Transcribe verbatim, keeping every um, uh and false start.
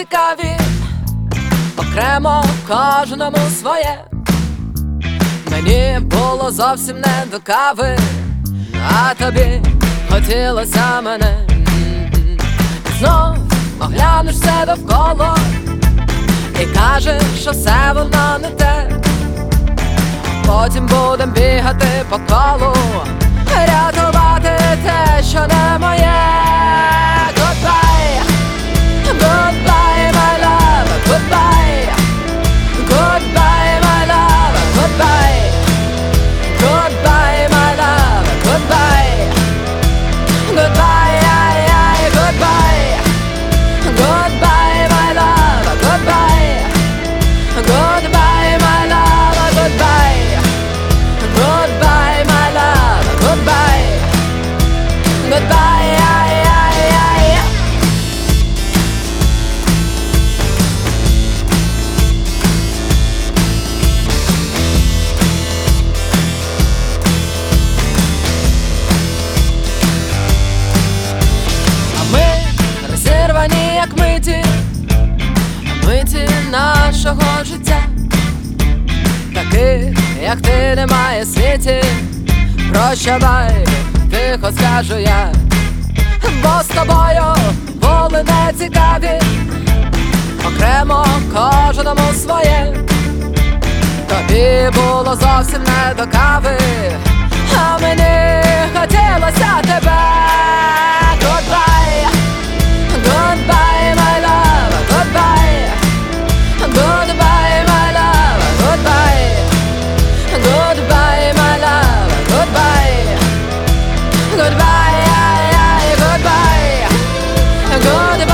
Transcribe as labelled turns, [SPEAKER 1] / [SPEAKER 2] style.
[SPEAKER 1] цікаві, окремо кожному своє. Мені було зовсім не до кави, а тобі хотілося мене. Знов оглянешся довкола і кажеш, що все воно не те. Потім будем бігати по колу, рятувати те, що не моє. Goodbye, goodbye, my love, goodbye. Goodbye, my love, goodbye. Goodbye, my love, goodbye. Goodbye, ay, ay, goodbye. Goodbye, my love, goodbye. Goodbye, my love, goodbye. Goodbye, my love, goodbye. Goodbye, ay, ay, ay. А ми розірвані, як миті, миті нашого життя. Таких, як ти, немає в світі. Прощавай, тихо скажу я, бо з тобою були нецікаві, окремо кожному своє. Тобі було зовсім не до кави, а мені хотілося тебе. Goodbye, goodbye, my love, goodbye. Goodbye, my love, goodbye. Goodbye, my love, goodbye. Goodbye, ay, ay, goodbye. Goodbye.